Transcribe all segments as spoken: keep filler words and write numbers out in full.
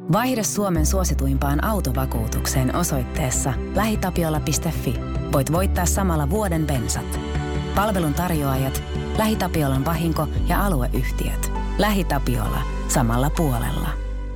Vaihda Suomen suosituimpaan autovakuutukseen osoitteessa lähitapiola piste fi. Voit voittaa samalla vuoden bensat. Palvelun tarjoajat, LähiTapiolan vahinko- ja alueyhtiöt. LähiTapiola. Samalla puolella.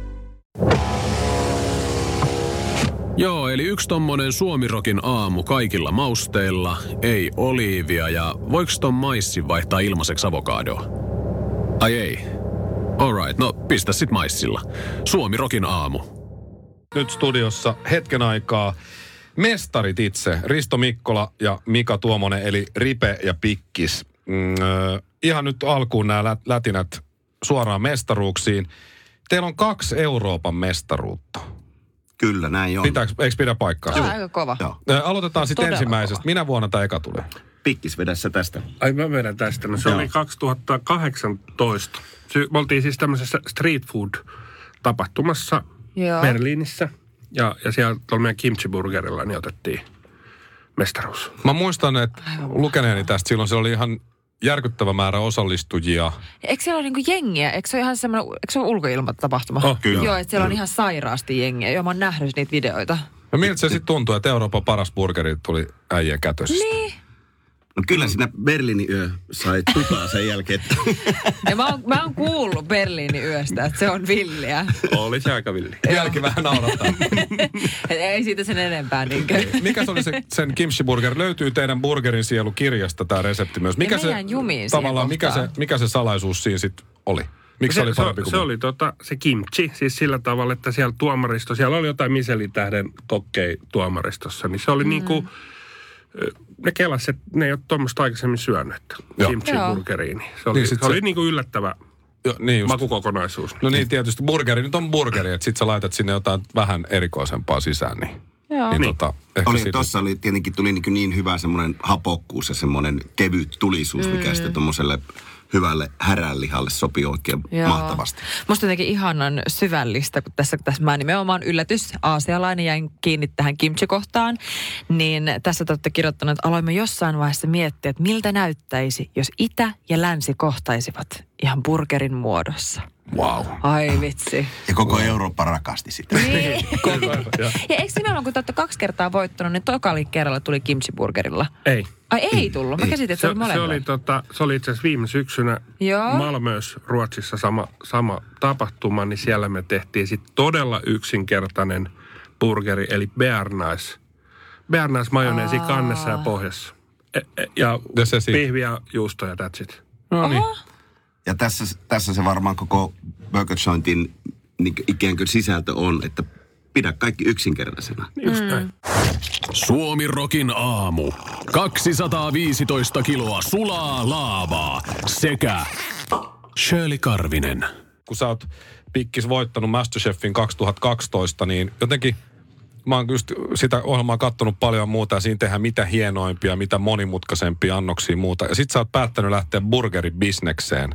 Joo, eli yksi tommonen Suomirokin aamu kaikilla mausteilla, ei oliivia ja voiko ton maissin vaihtaa ilmaiseksi avokadoa? Ai ei. Alright, no pistä sit maissilla. Suomirokin aamu. Nyt studiossa hetken aikaa mestarit itse, Risto Mikkola ja Mika Tuomonen, eli Ripe ja Pikkis. Mm, äh, ihan nyt alkuun nämä lät- lätinät suoraan mestaruuksiin. Teillä on kaksi Euroopan mestaruutta. Kyllä, näin on. Pitääkö, eikö pidä paikkaa? Tämä on aika kova. Joo. Äh, aloitetaan sitten Todella ensimmäisestä. kova. Minä vuonna tämä eka tulee? Pikkis vedässä tästä. Ai mä vedän tästä. No se Joo. oli kaksituhattakahdeksantoista. Se, me oltiin siis tämmöisessä street food-tapahtumassa Joo. Berliinissä. Ja, ja siellä tuolla meidän kimchi-burgerilla niin otettiin mestaruus. Mä muistan, että lukeneeni tästä silloin, se oli ihan järkyttävä määrä osallistujia. Eikö siellä ole niinku jengiä? Eikö se ole ihan semmoinen, eikö se ole ulkoilmatapahtuma? Oh, kyllä. Joo, että siellä on Kyllä. ihan sairaasti jengiä. Joo, mä oon nähnyt niitä videoita. No miltä se sitten tuntuu, että Euroopan paras burgeri tuli äijän kätöstä? Niin. No kyllä siinä Berliinin yö sai tutaa sen jälkeen. Ja mä oon, mä oon kuullut Berliinin yöstä, että se on villiä. Oli se aika villi. Vieläkin vähän naurattaa. Ei siitä sen enempää niinkö. Mikä se oli se, sen kimchi-burger? Löytyy teidän burgerin sielu kirjasta tämä resepti myös. Mikä Ja se, meidän jumiin siihen tavallaan, mikä se, kohtaan. mikä se salaisuus siinä sitten oli? Miksi se, se, oli parempi se, kuin se muu? oli tota, se kimchi, siis sillä tavalla, että siellä tuomaristo, siellä oli jotain Michelin-tähden kokkei tuomaristossa, niin se oli mm. niin kuin, ne kelasi, että ne ei ole tuommoista aikaisemmin syönyt, Joo. kimchi-burgeriin. Se oli, Niin niin sit se oli se- niin kuin yllättävä Jo, niin just. makukokonaisuus. No niin, tietysti burgeri nyt on burgeri, että sit sä laitat sinne jotain vähän erikoisempaa sisään, niin, Joo. niin, Niin. tota, ehkä Oli, siitä- tossa oli tietenkin tuli niin, niin hyvä semmoinen hapokkuus ja semmoinen kevyt tulisuus, mm. mikä sitten tuommoiselle hyvälle häränlihalle sopii oikein Joo. mahtavasti. Musta jotenkin ihanan syvällistä, kun tässä, tässä mä nimenomaan yllätys aasialainen jäin kiinni tähän kimchi-kohtaan, niin tässä te olette kirjoittaneet, että aloimme jossain vaiheessa miettiä, että miltä näyttäisi, jos itä ja länsi kohtaisivat ihan burgerin muodossa. Wow. Ai vitsi. Ja koko Eurooppa rakasti sitä. Niin. Ja eikö nimenomaan, kun te olette kaksi kertaa voittanut, niin tokalla kerralla tuli kimchi-burgerilla? Ei. Ai ei tullut. Mä käsitin, että se, Se, oli se, molemmilla. oli, tota, se oli itse asiassa viime syksynä Joo. Malmös Ruotsissa sama, sama tapahtuma, niin siellä me tehtiin sitten todella yksinkertainen burgeri, eli bearnais. Bearnais majoneesi Aa. kannessa ja pohjassa. E, e, ja Ja se siitä. pihviä, juustoja, that's it. No niin. Oho. Ja tässä, tässä se varmaan koko Burger Jointin niin ikään kuin sisältö on, että pidä kaikki yksinkertaisena. Just näin. Suomirokin aamu. kaksisataaviisitoista kiloa sulaa laavaa sekä Shirley Karvinen. Kun sä oot Pikkis voittanut MasterChefin kaksituhattakaksitoista, niin jotenkin mä oon just sitä ohjelmaa kattonut paljon muuta ja siinä tehdään mitä hienoimpia, mitä monimutkaisempia annoksia muuta. Ja sit sä oot päättänyt lähteä burgeribisnekseen.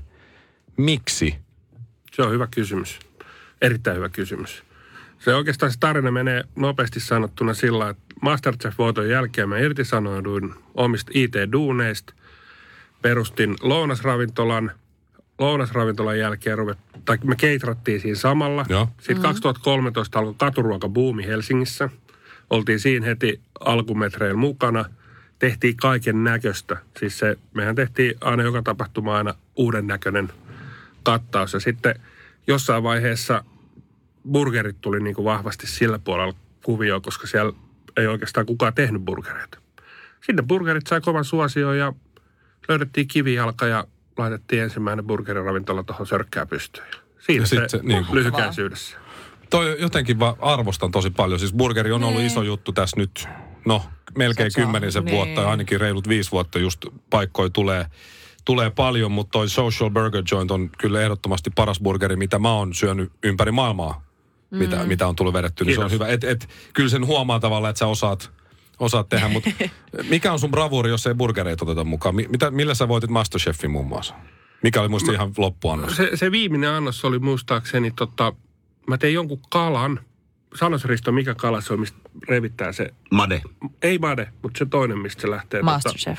Miksi? Se on hyvä kysymys. Erittäin hyvä kysymys. Se oikeastaan se tarina menee nopeasti sanottuna sillä, että MasterChef-voiton jälkeen mä irtisanouduin omista I T-duuneista. Perustin lounasravintolan. Lounasravintolan jälkeen ruvet, tai me keitrattiin siinä samalla. Joo. Sitten kaksituhattakolmetoista alkoi katuruokabuumi Helsingissä. Oltiin siinä heti alkumetreillä mukana. Tehtiin kaiken näköistä. Siis se, mehän tehtiin aina joka tapahtuma aina uuden näköinen kattaus. Ja sitten jossain vaiheessa burgerit tuli niin kuin vahvasti sillä puolella kuvioon, koska siellä ei oikeastaan kukaan tehnyt burgereita. Sitten burgerit sai kovan suosion ja löydettiin kivijalka ja laitettiin ensimmäinen burgeriravintola tuohon Sörkkään pystyyn. Siinä Ja se, sit se, niin kuin- lyhykäisyydessä. Toi jotenkin vaan arvostan tosi paljon. Siis burgeri on ollut Niin. iso juttu tässä nyt, no melkein Se on- kymmenisen niin. vuotta ja ainakin reilut viisi vuotta just paikkoja tulee, tulee paljon, mutta toi Social Burger Joint on kyllä ehdottomasti paras burgeri, mitä mä oon syönyt ympäri maailmaa, mm. mitä, mitä on tullut vedetty. Niin se on Kiitos. hyvä. Et, et, kyllä sen huomaa tavallaan, että sä osaat, osaat tehdä, mutta mikä on sun bravuuri, jos ei burgereita oteta mukaan? Mi- Mitä, millä sä voitit MasterChefin muun muassa? Mikä oli muista ihan loppuannos? Se, se viimeinen annos oli muistaakseni, tota, mä tein jonkun kalan, sanois Risto, mikä kala se on, mistä revittää se? Made. Ei made, mutta se toinen, mistä se lähtee. Masterchef.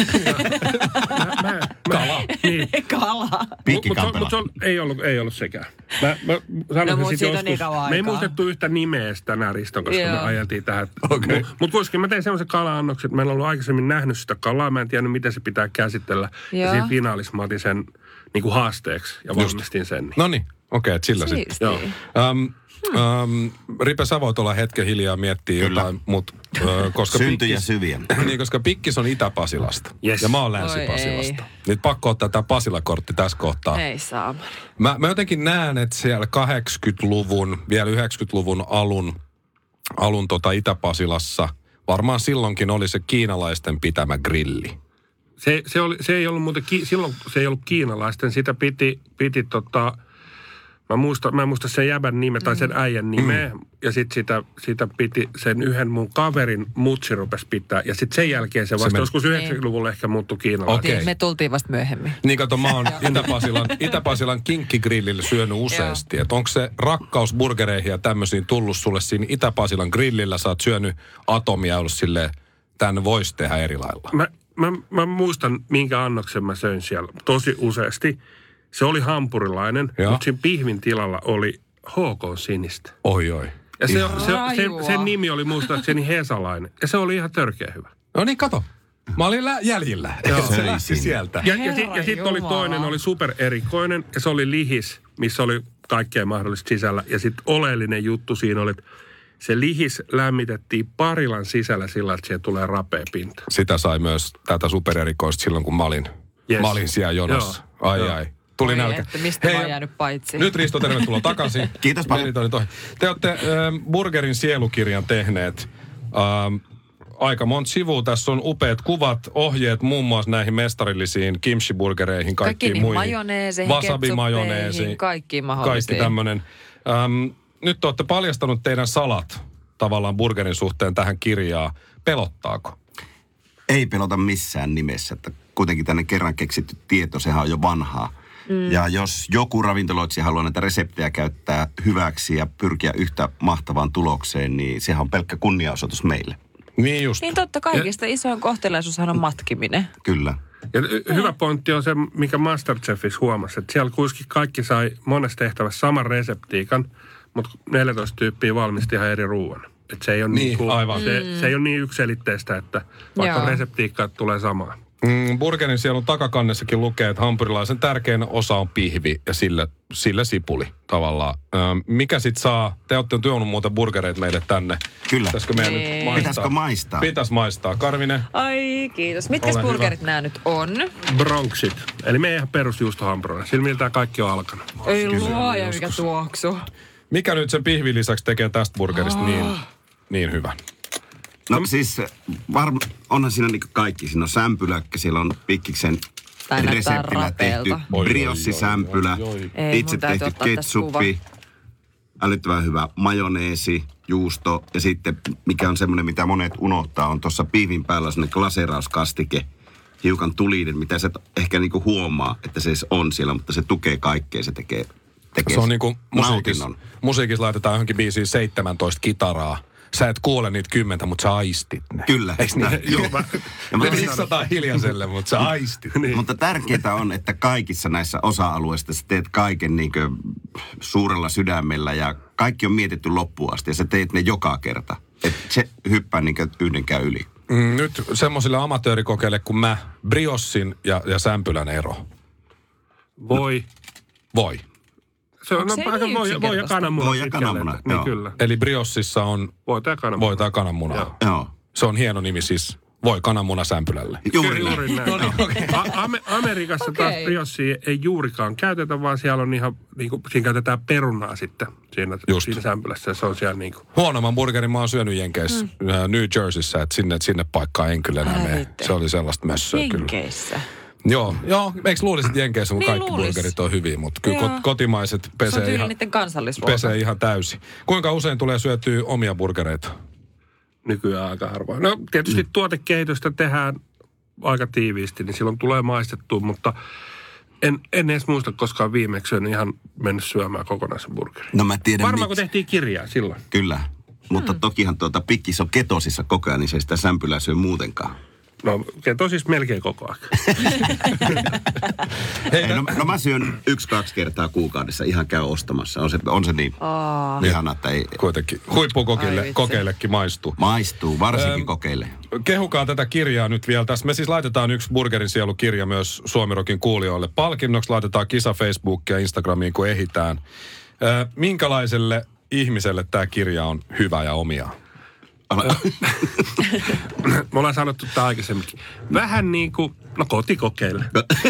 Tota, mä, mä, Kala. Niin. Kala. Mutta mut, mut ei, ollut, ei ollut sekään. Mä, mä sanoin No, mut sit siitä on joskus, niin kauan me ei aikaa. muistettu yhtä nimeä tänään Riston, koska Joo. me ajeltiin tähän. Okei. Mutta mut kuitenkin mä tein semmoisen kala-annoksen, että meillä on ollut aikaisemmin nähnyt sitä kalaa. Mä en tiennyt, miten se pitää käsitellä. Joo. Ja siinä finaalissa mä otin sen niin kuin haasteeksi ja valmistin sen. No niin, okei, okay, sillä sitten. Siistiä. Joo. Um, um, Ripe, sä voit olla hetken hiljaa miettiä Kyllä. jotain, mutta uh, koska, Syntyjä pikkis- syviä. niin, koska Pikkis on Itä-Pasilasta Yes. ja mä oon Oi Länsi-Pasilasta. ei. Nyt pakko ottaa tämä Pasila-kortti tässä kohtaa. Ei saa. Mä, mä jotenkin näen, että siellä kahdeksankymmentäluvun, vielä yhdeksänkymmentäluvun alun, alun tota Itä-Pasilassa, varmaan silloinkin oli se kiinalaisten pitämä grilli. Se, se, oli, se ei ollut muuten, ki, silloin se ei ollut kiinalaisten, sitä piti, piti tota, mä muistan, mä en muista sen jäbän nimeä tai sen äijän nimeä, mm. ja sitten sitä, sitä piti sen yhden mun kaverin mutsi rupesi pitää, ja sitten sen jälkeen se vasta meni- joskus yhdeksänkymmentäluvulla ehkä muuttui kiinalaiseksi. Okei. Niin, me tultiin vasta myöhemmin. Niin kato, mä oon Itä-Pasilan, Itä-Pasilan kinkkigrillillä syönyt useasti. Että onko se rakkaus burgereihin ja tämmöisiin tullut sulle siinä Itä-Pasilan grillillä? Sä oot syönyt atomia ja ollut silleen, tänne voisi tehdä eri lailla. Mä, mä, mä muistan, minkä annoksen mä söin siellä tosi useasti. Se oli hampurilainen, Joo. mutta siinä pihvin tilalla oli H K Sinistä. Oi oi. Ja se, se, se, Rajua. sen nimi oli muistaakseni Hesalainen. Ja se oli ihan törkeä hyvä. No niin, kato. Mä olin lä- jäljillä. Joo. Se lähti sieltä. Ja, ja, si, Herra ja sitten oli Jumala. toinen, oli supererikoinen, ja se oli lihis, missä oli kaikkea mahdollista sisällä. Ja sitten oleellinen juttu siinä oli, että se lihis lämmitettiin parilan sisällä sillä, että siihen tulee rapea pinta. Sitä sai myös tätä supererikoista silloin, kun mä olin, Yes. mä olin siellä jonossa. Joo. Ai Joo. ai. Tuli Oi, nälkä. että mistä mä oon jäänyt paitsi. Nyt Risto, tervetuloa takaisin. Kiitos paljon. Meni toi, toi. Te olette äh, Burgerin sielukirjan tehneet. Ähm, aika monta sivua. Tässä on upeat kuvat, ohjeet muun muassa näihin mestarillisiin kimchi-burgereihin, Kaikki kaikkiin niihin muihin. majoneeseihin, Wasabi-majoneesiin. ketsuppeihin, kaikkiin mahdollisiin. Kaikki tämmöinen. Ähm, nyt olette paljastanut teidän salat tavallaan burgerin suhteen tähän kirjaan. Pelottaako? Ei pelota missään nimessä, että kuitenkin tänne kerran keksitty tieto, sehän on jo vanhaa. Mm. Ja jos joku ravintoloitsija haluaa näitä reseptejä käyttää hyväksi ja pyrkiä yhtä mahtavaan tulokseen, niin sehän on pelkkä kunniaosoitus meille. Niin just. Niin totta, kaikista isoin kohtelaisuushan on matkiminen. Kyllä. Ja y- hyvä pointti on se, mikä Masterchefissa huomasi, että siellä kuitenkin kaikki sai monessa tehtävässä saman reseptiikan, mutta neljätoista tyyppiä valmisti ihan eri ruoan. Että se ei ole Niin, niin, kuin, aivan. Se, mm. se ei ole niin yksiselitteistä, että vaikka Joo. reseptiikka tulee samaan. Mm, burgerin sielun takakannessakin lukee, että hampurilaisen tärkein osa on pihvi ja sillä, sillä sipuli tavallaan. Ö, mikä sit saa, te olette tuonut muuta burgereita meille tänne. Kyllä. Pitäisikö meidän Niin. nyt maistaa? Pitäisikö maistaa? Pitäis maistaa. Karvinen, Ai, kiitos. Mitkä Ole burgerit nämä nyt on? Bronxit, eli meidän ihan perusjuustohampuroina. Sillä miltä kaikki on alkanut. Ei luoja, mikä tuoksu. mikä nyt sen pihvin lisäksi tekee tästä burgerista Oh. niin, niin hyvän? No siis varma, onhan siinä niin kaikki. Siinä on sämpyläkkä, siellä on Pikkiksen Tää näyttää reseptillä tehty rapeelta. Oi, oi, briossisämpylä, oi, oi, Ei, itse mun täytyy tehty ottaa tästä ketsuppi, älyttömän hyvä majoneesi, juusto ja sitten mikä on semmoinen, mitä monet unohtaa, on tuossa piivin päällä semmoinen glaseerauskastike, hiukan tulinen, mitä sä et ehkä niinku huomaa, että se edes on siellä, mutta se tukee kaikkea, se tekee, tekee Se on niinku musiikissa, nautinnon. musiikissa laitetaan johonkin biisiin seitsemäntoista kitaraa. Sä et kuule niitä kymmentä, mutta sä aistit ne. Kyllä. Eiks niin? Joo, mä, Ja mä Ne sanon- missataan hiljaiselle, mutta sä aistit. niin. Mutta tärkeää on, että kaikissa näissä osa-alueissa sä teet kaiken niin suurella sydämellä ja kaikki on mietitty loppuun asti ja sä teet ne joka kerta. Että se hyppää niin yhdenkään yli. Mm, nyt semmoisille amatöörikokeille kuin mä, briossin ja, ja sämpylän ero. voi. Voi. Se on Onko se no, aika niin voi, voi ja yksinkertaista? kananmuna. Voi ja pitkälle, kananmuna, että- Niin joo. kyllä. Eli briossissa on Voita ja kananmuna. voita ja kananmunaa. Joo. Joo. Se on hieno nimi siis. Voi kananmuna sämpylälle. Juuri Kyllä, näin. juuri näin. No niin, okei. A- Ame- Amerikassa Okei. taas briossia ei juurikaan käytetä, vaan siellä on ihan, niin kuin, siinä käytetään perunaa sitten siinä, Just. siinä sämpylässä. Se on siellä niin kuin. Huonomman burgerin mä oon syönyt Jenkeissä, mm. New Jerseyssä, että sinne, sinne paikkaan en kyllä enää Älä mene. viitte. Se oli sellaista mössöä kyllä. Jenkeissä. Joo, joo. Eikö luulisit, että Jenkeissä kun Niin kaikki luulis. burgerit on hyviä, mutta kyllä Joo. kot- kotimaiset Se on pesee tyyli ihan, niiden kansallisruoka. pesee ihan täysin. Kuinka usein tulee syötyä omia burgereita? Nykyään aika harvoin. No tietysti mm. tuotekehitystä tehdään aika tiiviisti, niin silloin tulee maistettua, mutta En, en edes muista koskaan viimeksi, en ihan mennyt syömään kokonaisen burgerin. No mä tiedän Varmaan kun miksi. tehtiin kirjaa silloin. Kyllä. Mutta tokihan tuota pikkis on ketosissa koko ajan, niin se ei sitä sämpylää syö muutenkaan. No keto siis melkein koko ajan. Hei, no, no mä syön yksi-kaksi kertaa kuukaudessa, ihan käy ostamassa. On se, on se niin Oh. ihana, että ei... Kuitenkin huippukokeille kokeillekin maistuu. Maistuu, varsinkin Ähm, kokeille. Kehukaa tätä kirjaa nyt vielä tässä. Me siis laitetaan yksi Burgerin sielu-kirja myös Suomirokin kuulijoille palkinnoksi. Laitetaan kisa Facebookia ja Instagramiin, kun ehitään. Ö, minkälaiselle ihmiselle tämä kirja on hyvä ja omia? Me ollaan sanottu tämä aikaisemminkin. Vähän niin kuin, no kotikokeille.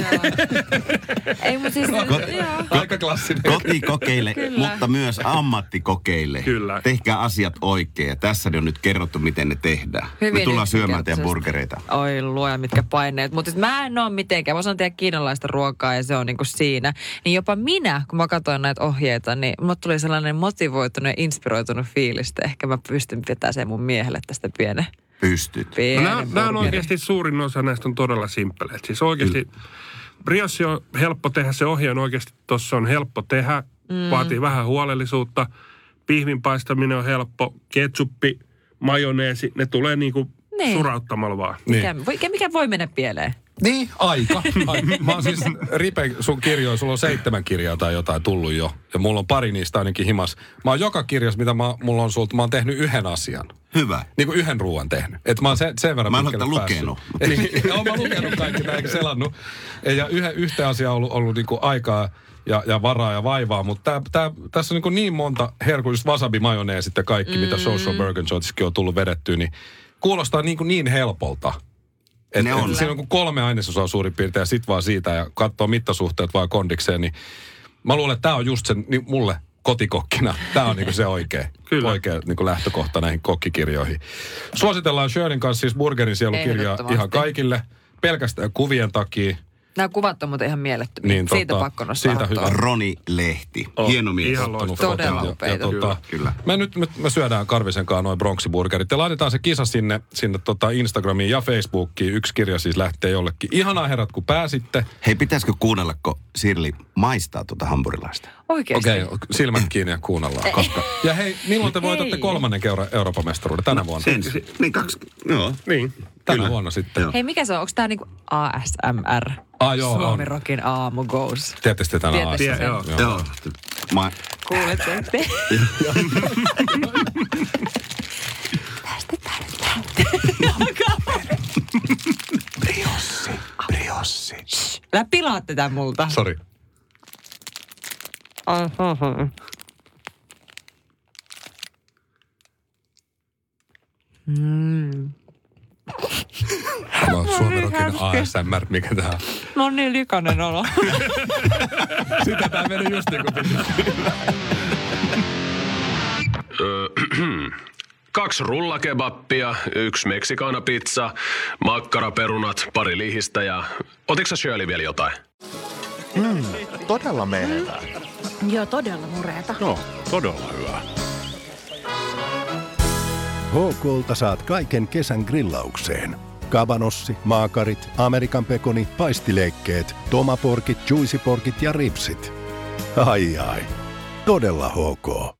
Ei, mutta siis... joo. Aika klassinen. Kotikokeille, Kyllä. mutta myös ammattikokeille. Kyllä. Tehkää asiat oikein. Ja tässä on nyt kerrottu, miten ne tehdään. Hyvin Me tullaan syömään teidän yksinkertaisesti. burgereita. Oi luoja, mitkä paineet. Mutta mä en ole mitenkään. Mä osaan tehdä kiinalaista ruokaa ja se on niinku siinä. Niin jopa minä, kun mä katsoin näitä ohjeita, niin mulle tuli sellainen motivoitunut ja inspiroitunut fiilis, että ehkä mä pystyn pitämään sen mun miehelle tästä pienen. Pystyt. No, pienen nämä, nämä on burgerin. oikeasti suurin osa näistä on todella simppeleitä. Siis oikeasti briossi on helppo tehdä, se ohje on oikeasti, tuossa on helppo tehdä, mm. vaatii vähän huolellisuutta. Pihvin paistaminen on helppo, ketsuppi, majoneesi, ne tulee niinku Niin. surauttamalla vaan. Mikä, mikä, mikä voi mennä pieleen? Niin, aika. aika. Mä oon siis, Ripe, sun kirjoja, sulla on seitsemän kirjaa tai jotain tullut jo. Ja mulla on pari niistä ainakin himas. Mä oon joka kirjassa, mitä mä, mulla on sulta, mä oon tehnyt yhden asian. Hyvä. Niin kuin yhden ruuan tehnyt. Että mä oon sen, sen verran Mä en pitkälle ole päässyt. lukenut. Eli oon mä lukenut kaikki, mä eikä selannut. Ja yhden, yhteen asiaan on ollut, ollut niin kuin aikaa ja, ja varaa ja vaivaa. Mutta tää, tää, tässä on niin, kuin niin monta herkullista wasabi-majoneesit ja kaikki, mm. mitä Social Burger Jointsissakin on tullut vedettyä, niin kuulostaa niin, kuin niin helpolta. Et, Ne on. et siinä on kuin kolme ainesosaa suurin piirtein ja sit vaan siitä ja katsoo mittasuhteet vaan kondikseen, niin mä luulen, että tää on just sen, niin mulle kotikokkina, tää on niinku se oikea, Kyllä. oikea niinku lähtökohta näihin kokkikirjoihin. Suositellaan Shirleyn kanssa siis Burgerin sielu-kirjaa Ehdottomasti. ihan kaikille, pelkästään kuvien takia. Nämä kuvat on muuten ihan mielettömiä. Niin, Siitä tota, pakko nostaa siitä hattua. hyvä. Roni Lehti. Oh, Hieno mies. ihan Ottanut loistava. Todella foton. upeita. Ja, ja, tota, Kyllä. Me nyt me, me syödään Karvisen kanssa noin bronksiburgerit ja laitetaan se kisa sinne, sinne tota Instagramiin ja Facebookiin. Yksi kirja siis lähtee jollekin. Ihanaa herrat, kun pääsitte. Hei, pitäisikö kuunnella, kun Sirli maistaa tuota hampurilaista? Oikeasti. Okei, okay, silmät kiinni ja kuunnellaan. Koska... Ja hei, milloin te voitatte Hei. kolmannen kerran Euroopan mestaruuden? Tänä vuonna? Ensi. Niin kaksi. Joo. Niin. Tänä kyllä. vuonna sitten. Joo. Hei, mikä se on? Onko tää niinku A S M R? Ah, joo, on. Suomirokin aamu goes. Tiedättekö te tänä Tiedätkö aasina? Tie- joo. Joo. Mä, Kuulette? Päästetään nyt briossi, briossi. Älä pilaa tätä multa. Sori. Mm. Tämä on Suomirokin A S M R, mikä tää on. No niin, likainen olo. Sitä tää meni just niin kuin piti. Kaksi rullakebappia, yksi meksikaanapizza, makkaraperunat, pari lihistä ja... Otitko sä Shirley vielä jotain? Todella menevää. Joo, todella mureeta. No, todella hyvä. H K:lta saat kaiken kesän grillaukseen. Kabanossi, maakarit, Amerikan pekoni, paistileikkeet, tomaporkit, juicyporkit ja ripsit. Ai ai, todella H K.